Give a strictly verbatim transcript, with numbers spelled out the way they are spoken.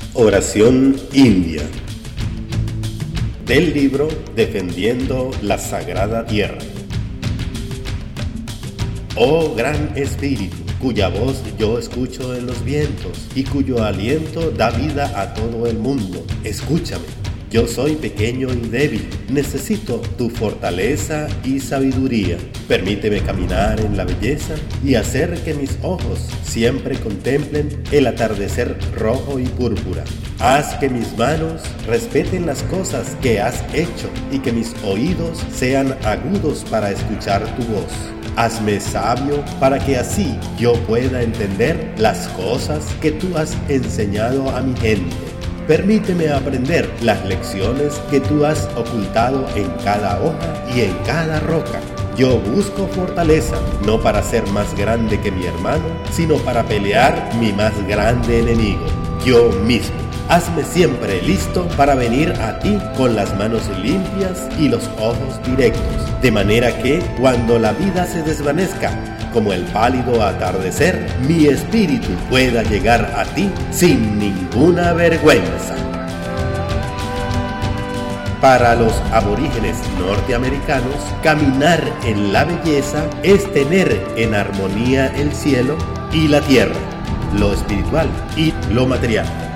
Oración india del libro Defendiendo la Sagrada Tierra. Oh gran espíritu, cuya voz yo escucho en los vientos y cuyo aliento da vida a todo el mundo, escúchame. Yo soy pequeño y débil, necesito tu fortaleza y sabiduría. Permíteme caminar en la belleza y hacer que mis ojos siempre contemplen el atardecer rojo y púrpura. Haz que mis manos respeten las cosas que has hecho y que mis oídos sean agudos para escuchar tu voz. Hazme sabio para que así yo pueda entender las cosas que tú has enseñado a mi gente. Permíteme aprender las lecciones que tú has ocultado en cada hoja y en cada roca. Yo busco fortaleza, no para ser más grande que mi hermano, sino para pelear mi más grande enemigo, yo mismo. Hazme siempre listo para venir a ti con las manos limpias y los ojos directos, de manera que cuando la vida se desvanezca, como el pálido atardecer, mi espíritu pueda llegar a ti sin ninguna vergüenza. Para los aborígenes norteamericanos, caminar en la belleza es tener en armonía el cielo y la tierra, lo espiritual y lo material.